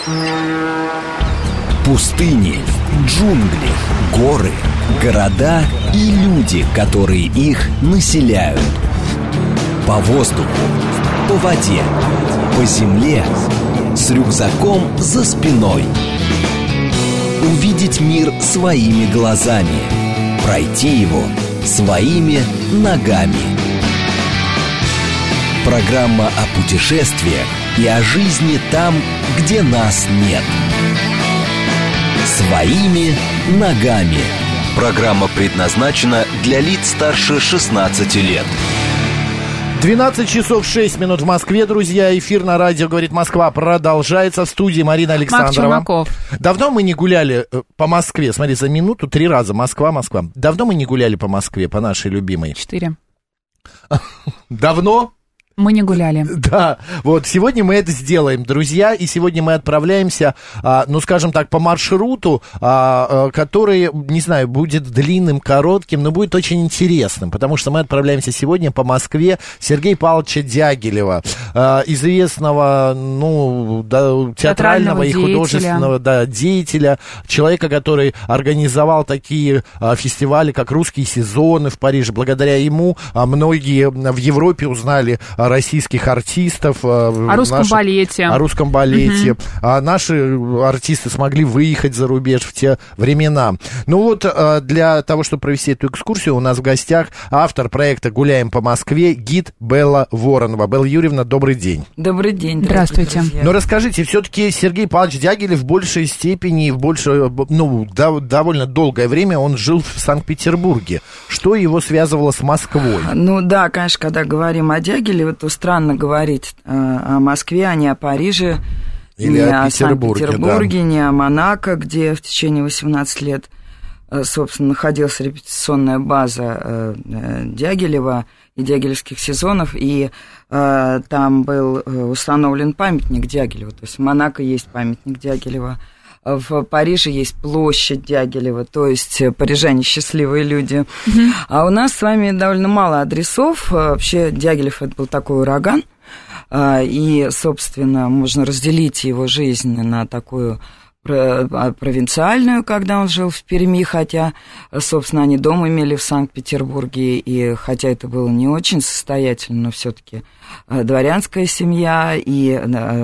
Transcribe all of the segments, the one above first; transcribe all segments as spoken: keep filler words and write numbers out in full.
Пустыни, джунгли, горы, города и люди, которые их населяют. По воздуху, по воде, по земле, с рюкзаком за спиной. Увидеть мир своими глазами, пройти его своими ногами. Программа о путешествиях и о жизни там, где нас нет. Своими ногами. Программа предназначена для лиц старше шестнадцати лет. двенадцать часов шесть минут в Москве, друзья. Эфир на радио «Говорит Москва» продолжается. В студии Марина Александрова. Марк Давно мы не гуляли по Москве. Смотри, за минуту три раза Москва, Москва. Давно мы не гуляли по Москве, по нашей любимой. Четыре. Давно? Мы не гуляли. Да, вот сегодня мы это сделаем, друзья, и сегодня мы отправляемся, а, ну, скажем так, по маршруту, а, а, который, не знаю, будет длинным, коротким, но будет очень интересным, потому что мы отправляемся сегодня по Москве Сергея Павловича Дягилева, а, известного, ну, да, театрального, театрального и художественного да, деятеля, человека, который организовал такие а, фестивали, как «Русские сезоны» в Париже. Благодаря ему а, многие в Европе узнали о российских артистов. О русском наши, балете. О русском балете. Угу. А наши артисты смогли выехать за рубеж в те времена. Ну вот, для того, чтобы провести эту экскурсию, у нас в гостях автор проекта «Гуляем по Москве», гид Белла Воронова. Белла Юрьевна, добрый день. Добрый день. Здравствуйте. Ну, расскажите, все-таки Сергей Павлович Дягилев в большей степени, в больше, ну, до, довольно долгое время он жил в Санкт-Петербурге. Что его связывало с Москвой? Ну да, конечно, когда говорим о Дягилеве, то странно говорить э, о Москве, а не о Париже, или не о, о Петербурге, Санкт-Петербурге, да. не о Монако, где в течение восемнадцати лет, э, собственно, находилась репетиционная база э, э, Дягилева и дягилевских сезонов, и э, там был установлен памятник Дягилеву, то есть в Монако есть памятник Дягилева. В Париже есть площадь Дягилева, то есть парижане счастливые люди. Mm-hmm. А у нас с вами довольно мало адресов. Вообще Дягилев это был такой ураган. И, собственно, можно разделить его жизнь на такую провинциальную, когда он жил в Перми, хотя, собственно, они дом имели в Санкт-Петербурге, и хотя это было не очень состоятельно, но все-таки дворянская семья, и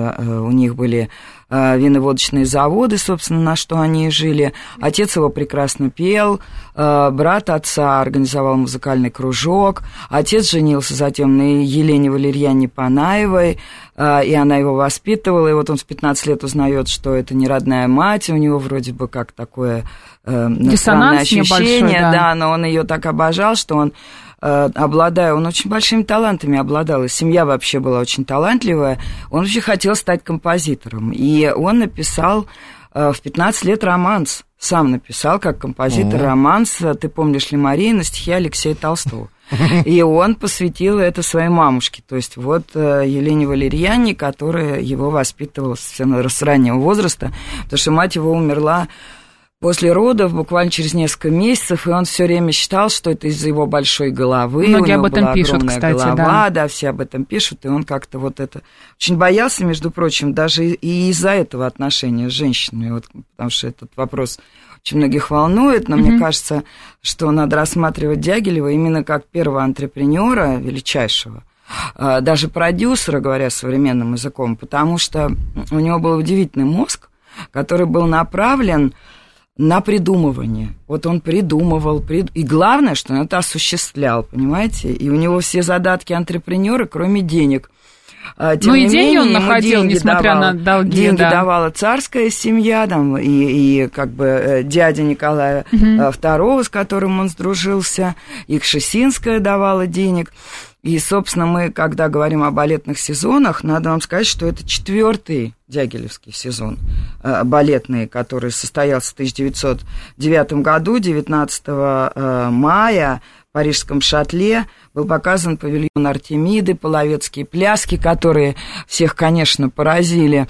у них были виноводочные заводы, собственно, на что они и жили. Отец его прекрасно пел, брат отца организовал музыкальный кружок, отец женился затем на Елене Валерьяне Панаевой, и она его воспитывала, и вот он в пятнадцать лет узнает, что это не родная мать, у него вроде бы как такое странное ощущение, да. да, но он ее так обожал, что он обладая, он очень большими талантами обладал, и семья вообще была очень талантливая, он вообще хотел стать композитором, и он написал в пятнадцать лет романс, сам написал как композитор mm-hmm. романс «Ты помнишь ли, Мария» на стихи Алексея Толстого. И он посвятил это своей мамушке, то есть вот Елене Валерьяне, которая его воспитывала с раннего возраста, потому что мать его умерла после родов, буквально через несколько месяцев, и он все время считал, что это из-за его большой головы. Многие у него об этом была пишут, огромная кстати, голова, да. да, все об этом пишут, и он как-то вот это очень боялся, между прочим, даже и из-за этого отношения с женщинами, вот, потому что этот вопрос очень многих волнует, но mm-hmm. мне кажется, что надо рассматривать Дягилева именно как первого антрепренера величайшего, даже продюсера, говоря современным языком, потому что у него был удивительный мозг, который был направлен на придумывание. Вот он придумывал, прид... и главное, что он это осуществлял, понимаете? И у него все задатки антрепренера, кроме денег. Тем ну и деньги менее, он находил, несмотря давала, на долги. Деньги да. давала царская семья, там, и, и как бы дядя Николая угу. второго, с которым он сдружился, и Кшесинская давала денег. И, собственно, мы, когда говорим о балетных сезонах, надо вам сказать, что это четвертый дягилевский сезон э, балетный, который состоялся в тысяча девятьсот девятом году, девятнадцатого мая, в парижском Шатле. Был показан павильон Артемиды, половецкие пляски, которые всех, конечно, поразили.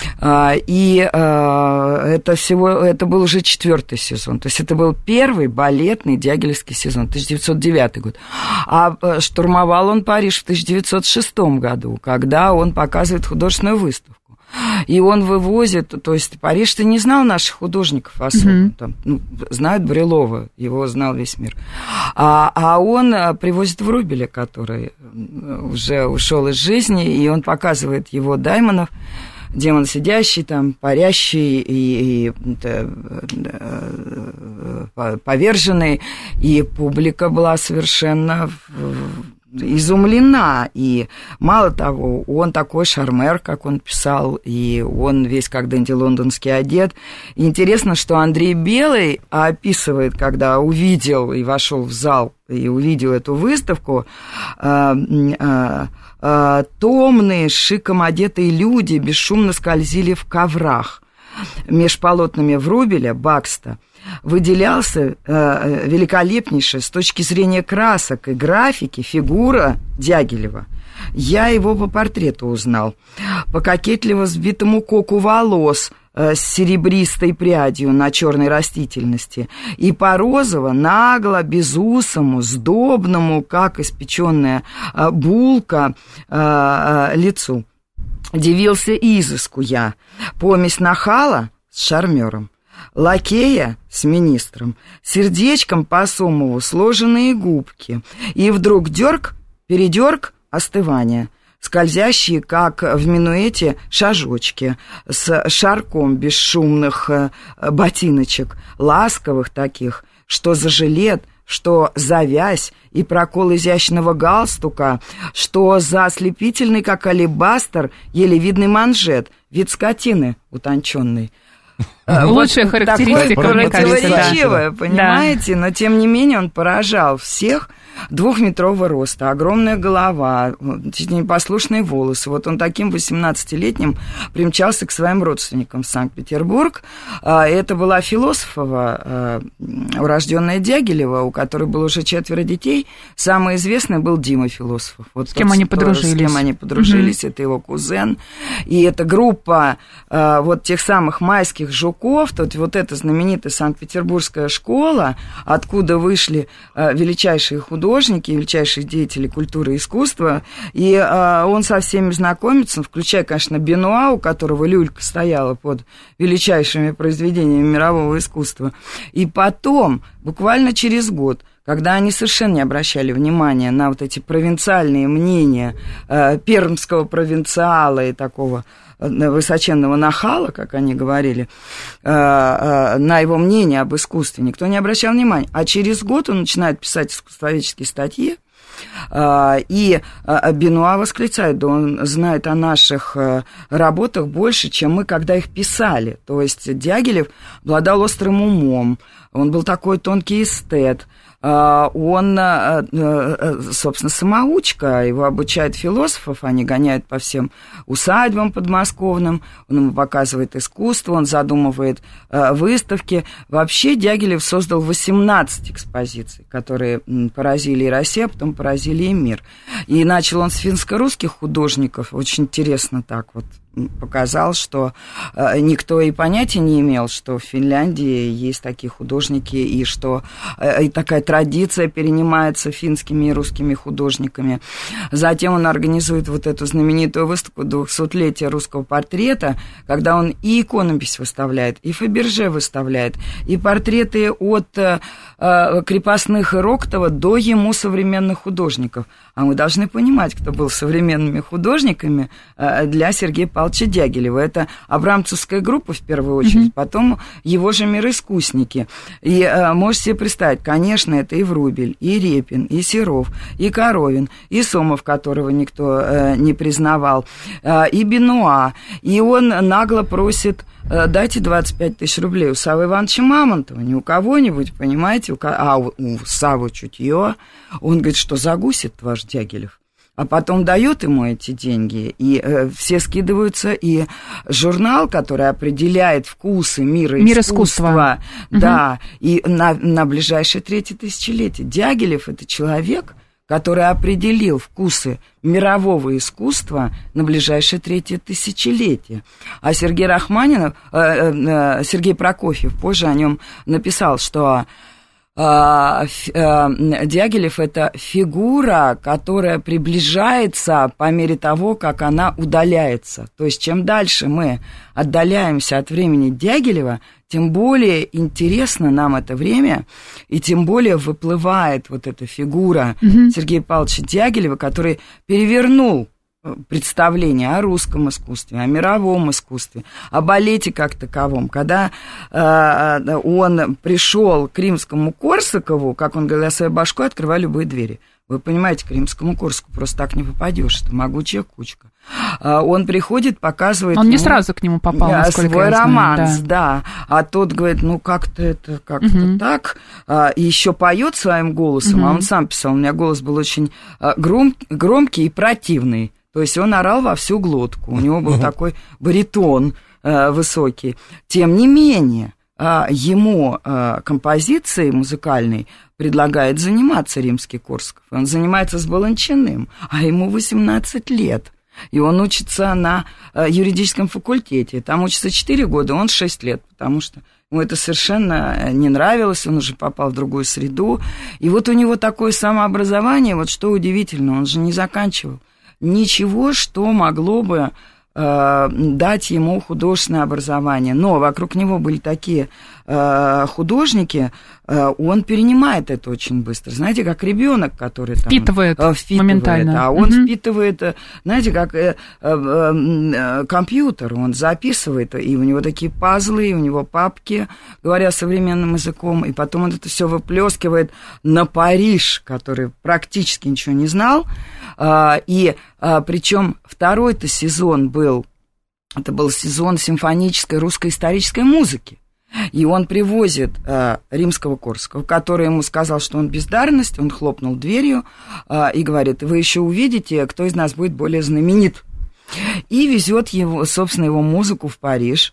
И это, всего, это был уже четвертый сезон. То есть это был первый балетный дягилевский сезон, тысяча девятьсот девятый год. А штурмовал он Париж в тысяча девятьсот шестом году, когда он показывает художественную выставку. И он вывозит, то есть Париж-то не знал наших художников особо, mm-hmm. там, ну, знают Брюлова, его знал весь мир. А, а он привозит Врубеля, который уже ушел из жизни, и он показывает его Даймонов, демон сидящий там, парящий и, и да, да, поверженный, и публика была совершенно изумлена, и мало того, он такой шармер, как он писал, и он весь как Дэнди лондонский одет. И интересно, что Андрей Белый описывает, когда увидел и вошел в зал, и увидел эту выставку, э, э, э, томные, шиком одетые люди бесшумно скользили в коврах. Меж полотнами Врубеля, Бакста, выделялся э, великолепнейшая с точки зрения красок и графики фигура Дягилева. Я его по портрету узнал, по кокетливо сбитому коку волос э, с серебристой прядью на черной растительности, и по розово, нагло, безусому, сдобному, как испеченная э, булка, э, э, лицу. Дивился изыску я, помесь нахала с шармером, лакея с министром, сердечком по Сомову сложенные губки, и вдруг дёрг, передёрг, остывание, скользящие, как в минуэте, шажочки с шарком бесшумных ботиночек, ласковых таких, что за жилет, что за вязь и прокол изящного галстука, что за ослепительный, как алебастр, еле видный манжет, вид скотины утонченный. Лучшая вот характеристика, такое мне кажется, противоречивое, да. понимаете, но тем не менее он поражал всех. Двухметрового роста, огромная голова, чуть не непослушные волосы. Вот он таким восемнадцатилетним примчался к своим родственникам в Санкт-Петербург. Это была Философова, урожденная Дягилева, у которой было уже четверо детей. Самый известный был Дима Философов. Вот с кем тот, они подружились. С кем они подружились, mm-hmm. это его кузен. И эта группа вот тех самых майских жуков, тут вот эта знаменитая Санкт-Петербургская школа, откуда вышли величайшие художники, художники, величайшие деятели культуры и искусства, и э, он со всеми знакомится, включая, конечно, Бенуа, у которого люлька стояла под величайшими произведениями мирового искусства. И потом, буквально через год, когда они совершенно не обращали внимания на вот эти провинциальные мнения э, пермского провинциала и такого высоченного нахала, как они говорили, э, э, на его мнение об искусстве, никто не обращал внимания. А через год он начинает писать искусствоведческие статьи, э, и э, Бенуа восклицает, да он знает о наших э, работах больше, чем мы, когда их писали. То есть Дягилев обладал острым умом, он был такой тонкий эстет, он, собственно, самоучка, его обучают философов, они гоняют по всем усадьбам подмосковным, он ему показывает искусство, он задумывает выставки. Вообще Дягилев создал восемнадцать экспозиций, которые поразили и Россию, а потом поразили и мир. И начал он с финско-русских художников, очень интересно так вот показал, что э, никто и понятия не имел, что в Финляндии есть такие художники, и что э, и такая традиция перенимается финскими и русскими художниками. Затем он организует вот эту знаменитую выставку двухсотлетия русского портрета, когда он и иконопись выставляет, и Фаберже выставляет, и портреты от э, крепостных и Роктова до ему современных художников. А мы должны понимать, кто был современными художниками э, для Сергея Павловича Дягилева. Это абрамцевская группа, в первую очередь, mm-hmm. потом его же мироискусники. И э, можете себе представить, конечно, это и Врубель, и Репин, и Серов, и Коровин, и Сомов, которого никто э, не признавал, э, и Бенуа. И он нагло просит, э, дайте двадцать пять тысяч рублей у Саввы Ивановича Мамонтова, не у кого-нибудь, понимаете, у ко... а у, у Саввы чутье. Он говорит, что загусит ваш Дягилев. А потом дает ему эти деньги, и э, все скидываются, и журнал, который определяет вкусы мира, Мир искусства, искусства. Да, угу. и на, на ближайшее третье тысячелетие. Дягилев – это человек, который определил вкусы мирового искусства на ближайшее третье тысячелетие. А Сергей Рахманинов, э, э, Сергей Прокофьев позже о нем написал, что Дягилев – это фигура, которая приближается по мере того, как она удаляется. То есть, чем дальше мы отдаляемся от времени Дягилева, тем более интересно нам это время, и тем более выплывает вот эта фигура mm-hmm. Сергея Павловича Дягилева, который перевернул представление о русском искусстве, о мировом искусстве, о балете как таковом. Когда э, он пришел к Римскому-Корсакову, как он говорил, своей башкой открывай любые двери. Вы понимаете, к Римскому-Корсакову просто так не попадешь, это могучая кучка. Э, он приходит, показывает... Он ему, не сразу к нему попал, насколько свой я знаю, романс, да. да. А тот говорит, ну как-то это, как-то угу. так. А, и еще поет своим голосом, угу. а он сам писал, у меня голос был очень гром, громкий и противный. То есть он орал во всю глотку, у него был такой баритон э, высокий. Тем не менее, э, ему э, композицией музыкальной предлагает заниматься Римский-Корсаков. Он занимается с Баланчиным, а ему восемнадцать лет. И он учится на э, юридическом факультете. Там учится четыре года, он шесть лет, потому что ему это совершенно не нравилось, он уже попал в другую среду. И вот у него такое самообразование, вот что удивительно, он же не заканчивал ничего, что могло бы э, дать ему художественное образование. Но вокруг него были такие э, художники, э, он перенимает это очень быстро. Знаете, как ребенок, который там, впитывает, э, впитывает моментально. А он угу. впитывает, знаете, как э, э, э, компьютер, он записывает, и у него такие пазлы, и у него папки, говоря современным языком, и потом он это все выплескивает на Париж, который практически ничего не знал. И причем второй-то сезон был, это был сезон симфонической русской исторической музыки. И он привозит э, Римского-Корсакова, который ему сказал, что он бездарность, он хлопнул дверью э, и говорит, вы еще увидите, кто из нас будет более знаменит. И везет его, собственно, его музыку в Париж.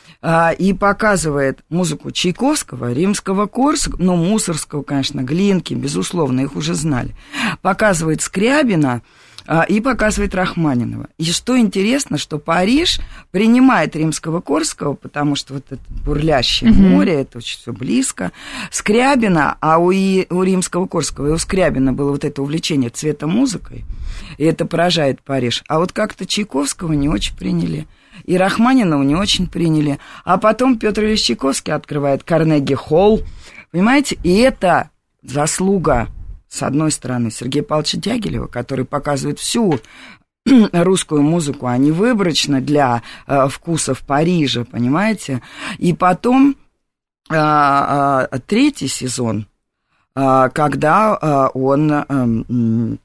И показывает музыку Чайковского, Римского-Корсакова, ну, Мусорского, конечно, Глинки, безусловно, их уже знали. Показывает Скрябина и показывает Рахманинова. И что интересно, что Париж принимает Римского-Корсакова, потому что вот это бурлящее mm-hmm. море, это очень все близко. Скрябина, а у, и, у Римского-Корсакова и у Скрябина было вот это увлечение цветомузыкой, и это поражает Париж. А вот как-то Чайковского не очень приняли. И Рахманинова не очень приняли. А потом Петр Ильич Чайковский открывает Карнеги-холл. Понимаете? И это заслуга, с одной стороны, Сергея Павловича Дягилева, который показывает всю русскую музыку, а не выборочно для э, вкусов Парижа, понимаете? И потом э, э, третий сезон, э, когда э, он... Э,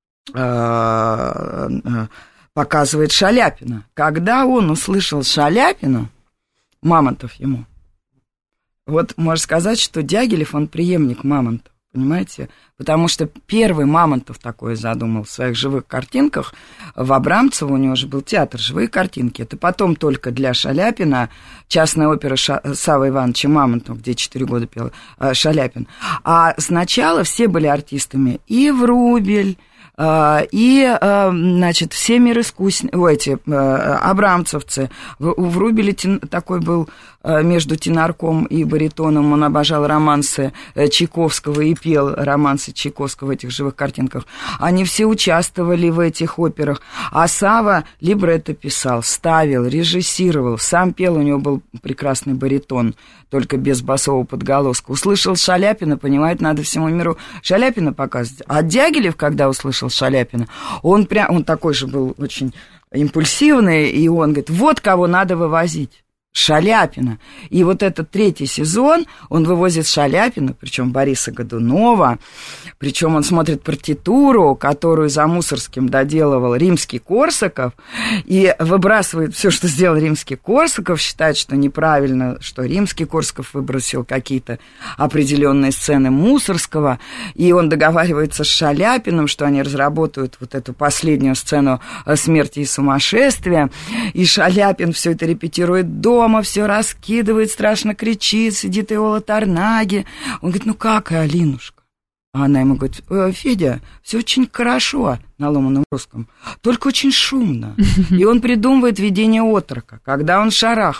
э, э, показывает Шаляпина. Когда он услышал Шаляпину, Мамонтов ему, вот можно сказать, что Дягилев, он преемник Мамонтова, понимаете? Потому что первый Мамонтов такое задумал в своих живых картинках. В Абрамцево у него же был театр «Живые картинки». Это потом только для Шаляпина частная опера Ша- Саввы Ивановича Мамонтова, где четыре года пел э, Шаляпин. А сначала все были артистами. И Врубель, и, значит, все мир искусные, эти абрамцевцы. У Врубеля такой был между тенорком и баритоном, он обожал романсы Чайковского и пел романсы Чайковского в этих живых картинках. Они все участвовали в этих операх. А Савва либретто писал, ставил, режиссировал, сам пел, у него был прекрасный баритон, только без басового подголоска. Услышал Шаляпина, понимает, надо всему миру Шаляпина показывать. А Дягилев, когда услышал Шаляпина, он, прям, он такой же был очень импульсивный, и он говорит, вот кого надо вывозить. Шаляпина. И вот этот третий сезон он вывозит Шаляпина, причем Бориса Годунова, причем он смотрит партитуру, которую за Мусорским доделывал Римский-Корсаков, и выбрасывает все, что сделал Римский-Корсаков, считает, что неправильно, что Римский-Корсаков выбросил какие-то определенные сцены Мусорского, и он договаривается с Шаляпиным, что они разработают вот эту последнюю сцену смерти и сумасшествия, и Шаляпин все это репетирует до дома, все раскидывает, страшно кричит, сидит Иола Тарнаги. Он говорит, ну как, Алинушка? А она ему говорит, Федя, все очень хорошо на ломаном русском, только очень шумно. И он придумывает видение отрока, когда он шарахается.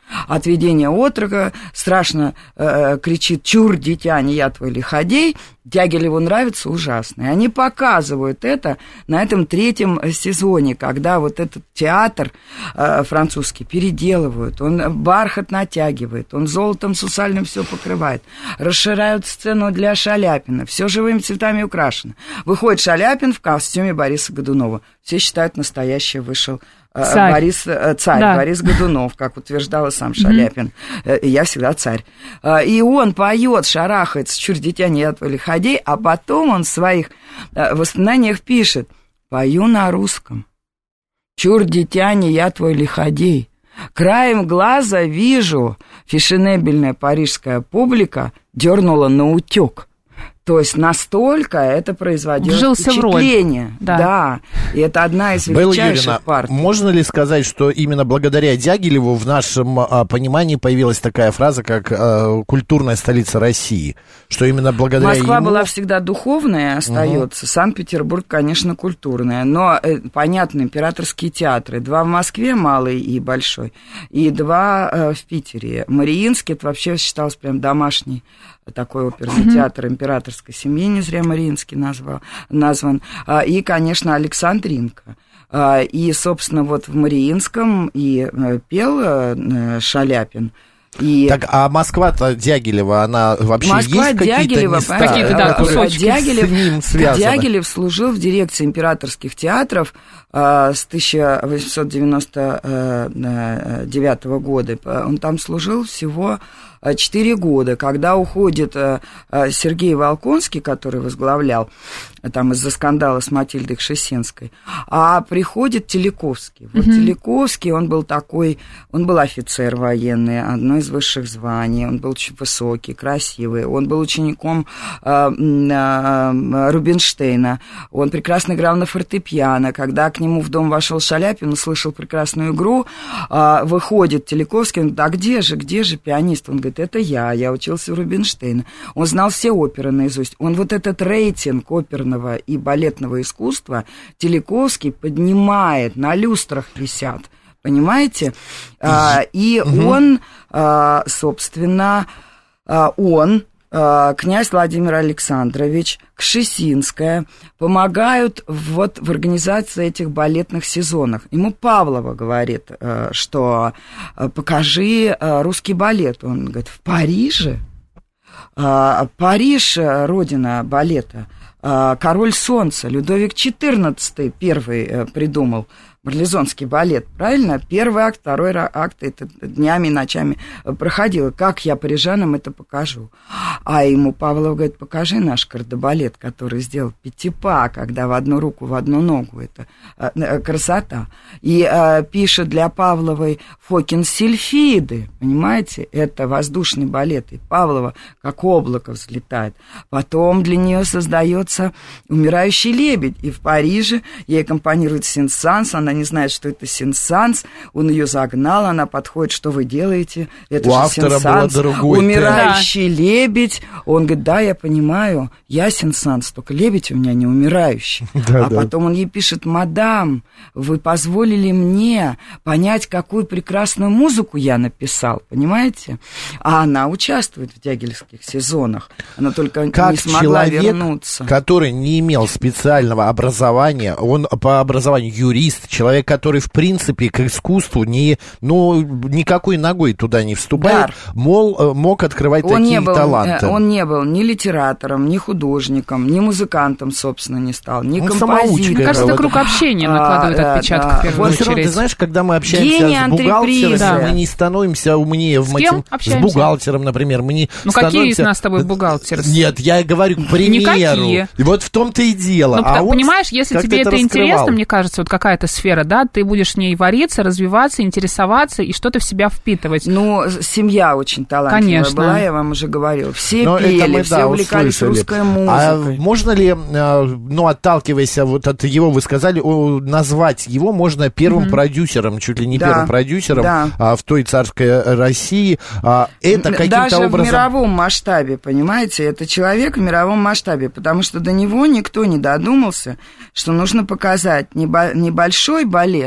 Отведение отрока, страшно э, кричит «Чур, дитя, не я твой лиходей». Дягилеву нравится ужасно. И они показывают это на этом третьем сезоне, когда вот этот театр э, французский переделывают, он бархат натягивает, он золотом сусальным все покрывает, расширяют сцену для Шаляпина, все живыми цветами украшено. Выходит Шаляпин в костюме Бориса Годунова. Все считают, настоящий вышел Царь. Борис, царь, да. Борис Годунов, как утверждал сам Шаляпин. Mm-hmm. Я всегда царь. И он поет, шарахается, чур, дитя, не я твой лиходей, а потом он в своих воспоминаниях пишет: пою на русском. Чур, дитя, не я твой лиходей. Краем глаза вижу, фешенебельная парижская публика дернула на утек. То есть настолько это производило Вжился впечатление. В роль. Да. да. И это одна из величайших партий. Можно ли сказать, что именно благодаря Дягилеву в нашем а, понимании появилась такая фраза, как а, «культурная столица России», что именно благодаря Москва ему... была всегда духовная, остается. Угу. Санкт-Петербург, конечно, культурная. Но, э, понятно, императорские театры. Два в Москве, малый и большой, и два э, в Питере. Мариинский, это вообще считалось прям домашний такой оперный mm-hmm. театр императорской семьи, не зря Мариинский назвал, назван, и, конечно, Александринка. И, собственно, вот в Мариинском и пел Шаляпин. И... Так, а Москва-то Дягилева, она вообще Москва, есть какие-то Дягилева, места, какие-то, да, кусочки Дягилев, с ним связаны? Дягилев служил в дирекции императорских театров э, с тысяча восемьсот девяносто девятого года. Он там служил всего четыре года. Когда уходит э, Сергей Волконский, который возглавлял там из-за скандала с Матильдой Кшесинской, а приходит Теляковский. Вот mm-hmm. Теляковский, он был такой, он был офицер военный, одно из высших званий, он был очень высокий, красивый, он был учеником э, э, Рубинштейна, он прекрасно играл на фортепиано. Когда к нему в дом вошел Шаляпин, услышал прекрасную игру, э, выходит Теляковский, он говорит: а где же, где же пианист? Он говорит: это я, я учился у Рубинштейна. Он знал все оперы наизусть. Он вот этот рейтинг оперного и балетного искусства Теляковский поднимает, на люстрах висят, понимаете? А, и угу. он, а, собственно, а, он, а, князь Владимир Александрович, Кшесинская помогают вот в организации этих балетных сезонов. Ему Павлова говорит, что покажи русский балет. Он говорит: в Париже? Париж, родина балета. Король солнца, Людовик четырнадцатый первый придумал марлезонский балет, правильно? Первый акт, второй акт, это днями и ночами проходило. Как я парижанам это покажу? А ему Павлов говорит: покажи наш кардебалет, который сделал Петипа, когда в одну руку, в одну ногу. Это красота. И а, пишет для Павловой Фокин сильфиды, понимаете? Это воздушный балет. И Павлова как облако взлетает. Потом для нее создается «Умирающий лебедь». И в Париже ей аккомпанирует Сен-Санс, она не знает, что это Сен-Санс, он ее загнал, она подходит: что вы делаете? Это у же автора Сен-Санс, был другой умирающий да. лебедь. Он говорит: да, я понимаю, я Сен-Санс, только лебедь у меня не умирающий. Да, а да. потом он ей пишет: мадам, вы позволили мне понять, какую прекрасную музыку я написал, понимаете? А она участвует в дягилевских сезонах, она только как не смогла человек, вернуться. Который не имел специального образования, он по образованию юрист, человек, который, в принципе, к искусству не, ну, никакой ногой туда не вступает, Дар. мол, мог открывать он такие не был, таланты. Он не был ни литератором, ни художником, ни музыкантом, собственно, не стал, ни он композитором. Мне кажется, круг общения накладывает а, отпечаток да, в первую вот очередь. Ты знаешь, когда мы общаемся Гений с бухгалтером, да. мы не становимся умнее в с кем матем... общаемся? С бухгалтером, например, мы не Ну, становимся... какие из нас с тобой бухгалтеры? Нет, я говорю, к примеру. Никакие. И вот в том-то и дело. Ну, а он понимаешь, если тебе это, это интересно, мне кажется, вот какая-то сфера, да, ты будешь в ней вариться, развиваться, интересоваться и что-то в себя впитывать. Ну, семья очень талантливая Конечно. была, я вам уже говорила. Все Но пели, мы, все да, увлекались услышали. русской музыкой. А можно ли, ну, отталкиваясь вот от его, вы сказали, назвать его можно первым mm-hmm. продюсером, чуть ли не да. первым продюсером да. а, в той царской России. А, это каким-то Даже образом... в мировом масштабе, понимаете, это человек в мировом масштабе, потому что до него никто не додумался, что нужно показать не небольшой балет,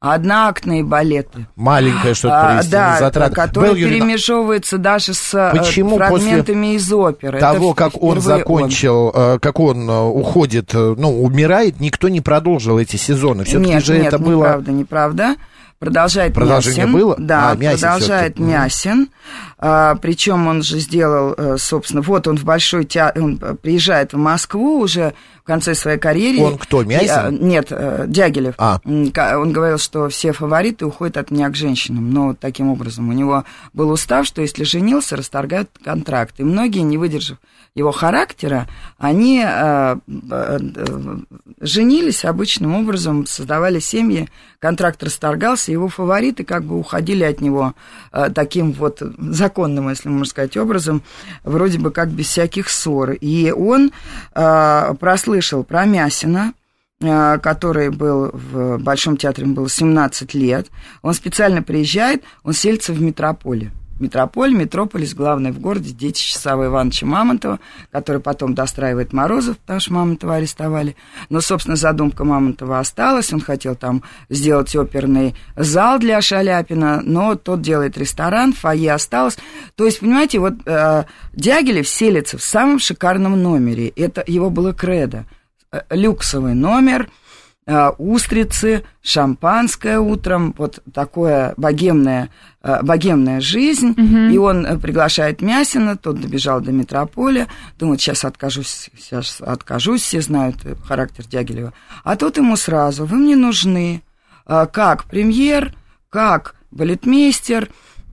одноактные балеты. Маленькое что-то а, привести, да, затраты. которое Был, перемешивается даже с почему фрагментами из оперы. Того, Это как он закончил, он. как он уходит, ну, умирает, никто не продолжил эти сезоны. Все-таки нет, же нет, это было... неправда, неправда. Продолжает Продолжение Мясин. было? Да, а, Мясин продолжает Мясин. А, причем он же сделал, собственно, вот он в Большой театр, он приезжает в Москву уже в конце своей карьеры. Он кто, Мясин? Нет, Дягилев. А. Он говорил, что все фавориты уходят от меня к женщинам. Но вот таким образом у него был устав, что если женился, расторгают контракт. И многие, не выдержав его характера, они э, э, женились обычным образом, создавали семьи, контракт расторгался, его фавориты как бы уходили от него э, таким вот законным, если можно сказать, образом, вроде бы как без всяких ссор. И он э, прослышал про Мясина, э, который был в Большом театре, ему было семнадцать лет, он специально приезжает, он селится в метрополе. Метрополь, метрополис, главный в городе, детище Саввы Ивановича Мамонтова, который потом достраивает Морозов, потому что Мамонтова арестовали. Но, собственно, задумка Мамонтова осталась, он хотел там сделать оперный зал для Шаляпина, но тот делает ресторан, фойе осталось. То есть, понимаете, вот э, Дягилев селится в самом шикарном номере, это его было кредо, э, люксовый номер, устрицы, шампанское утром, вот такое богемная, богемная жизнь. Uh-huh. И он приглашает Мясина, тот добежал до метрополя, думает, сейчас откажусь, сейчас откажусь, все знают характер Дягилева. А тут ему сразу, вы мне нужны как премьер, как балетмейстер,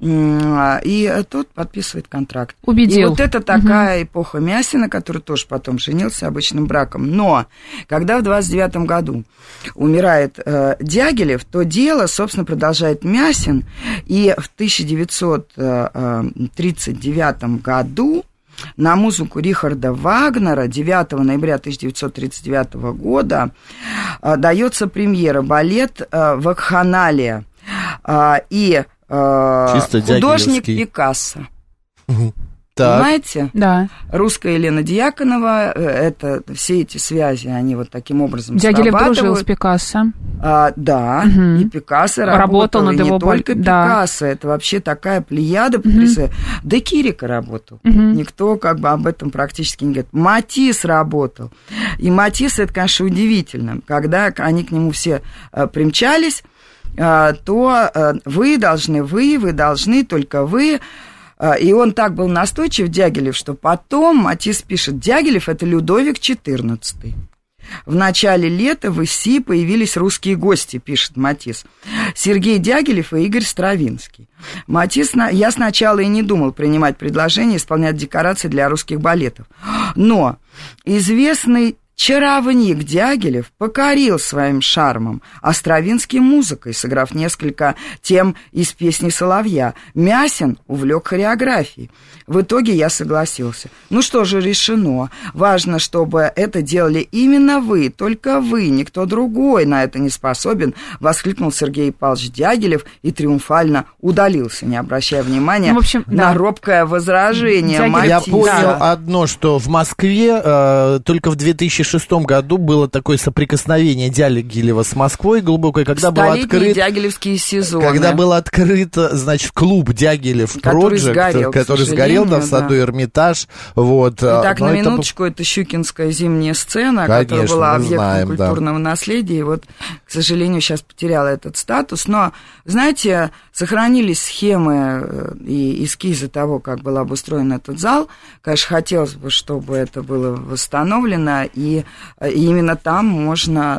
и тот подписывает контракт. Убедил. И вот это такая угу. эпоха Мясина, который тоже потом женился обычным браком. Но когда в двадцать девятом году умирает э, Дягилев, то дело, собственно, продолжает Мясин. И в тысяча девятьсот тридцать девятом году на музыку Рихарда Вагнера девятого ноября тысяча девятьсот тридцать девятого года э, дается премьера балет э, «Вакханалия». Э, и Чисто художник Пикассо. Так. Понимаете? Да. Русская Елена Дьяконова, это, все эти связи, они вот таким образом Дягилев срабатывают. дружил с Пикассо. А, да, угу. И Пикассо работал, работал над и его... не только да. Пикассо, это вообще такая плеяда потрясающая. Угу. Де Кирико работал, угу. Никто как бы об этом практически не говорит. Матисс работал, и Матисс, это, конечно, удивительно, когда они к нему все примчались, то вы должны, вы, вы должны, только вы. И он так был настойчив, Дягилев, что потом Матисс пишет, Дягилев – это Людовик четырнадцатый. В начале лета в ИСИ появились русские гости, пишет Матисс. Сергей Дягилев и Игорь Стравинский. Матисс, я сначала и не думал принимать предложение исполнять декорации для русских балетов. Но известный чаровник Дягилев покорил своим шармом, а Стравинский музыкой, сыграв несколько тем из песни «Соловья». Мясин увлек хореографией. В итоге я согласился. Ну что же, решено. Важно, чтобы это делали именно вы, только вы, никто другой на это не способен, воскликнул Сергей Павлович Дягилев и триумфально удалился, не обращая внимания ну, в общем, на да. робкое возражение Матисса. Я понял да. одно, что в Москве э, только в две тысячи шестом году было такое соприкосновение Дягилева с Москвой глубокое, когда был открыт... дягилевские сезоны. Когда был открыт, значит, клуб Дягилев Project, который сгорел там в саду да. Эрмитаж. Вот. Итак, на минуточку, это... это Щукинская зимняя сцена, Конечно, которая была объектом знаем, культурного да. наследия, и вот, к сожалению, сейчас потеряла этот статус, но, знаете, сохранились схемы и эскизы того, как был обустроен этот зал. Конечно, хотелось бы, чтобы это было восстановлено, и, и именно там можно,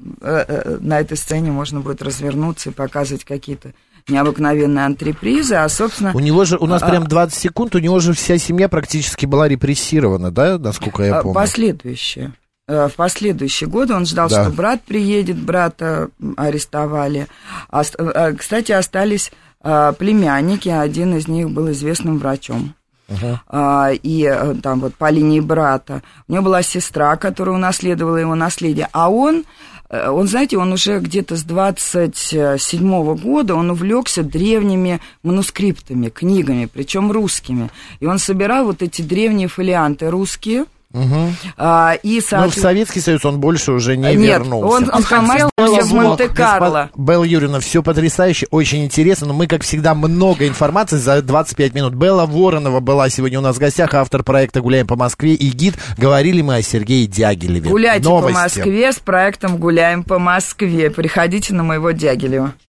на этой сцене можно будет развернуться и показывать какие-то необыкновенные антрепризы, а, собственно... У него же, у нас а, прям двадцать секунд, у него же вся семья практически была репрессирована, да, насколько я помню? Последующие. В последующие годы он ждал, да. что брат приедет, брата арестовали. Кстати, остались племянники, один из них был известным врачом. Uh-huh. И там вот по линии брата. У него была сестра, которая унаследовала его наследие, а он... Он, знаете, он уже где-то с двадцать седьмого года, он увлекся древними манускриптами, книгами, причем русскими. И он собирал вот эти древние фолианты русские, Угу. А, и, соответ... Но в Советский Союз он больше уже не Нет, вернулся. он, он хотел в Монте-Карло. Белла Юрьевна, все потрясающе, очень интересно, но мы, как всегда, много информации за двадцать пять минут. Белла Воронова была сегодня у нас в гостях, автор проекта «Гуляем по Москве» и гид. Говорили мы о Сергее Дягилеве. Гуляйте Новости. по Москве с проектом «Гуляем по Москве». Приходите на моего Дягилева.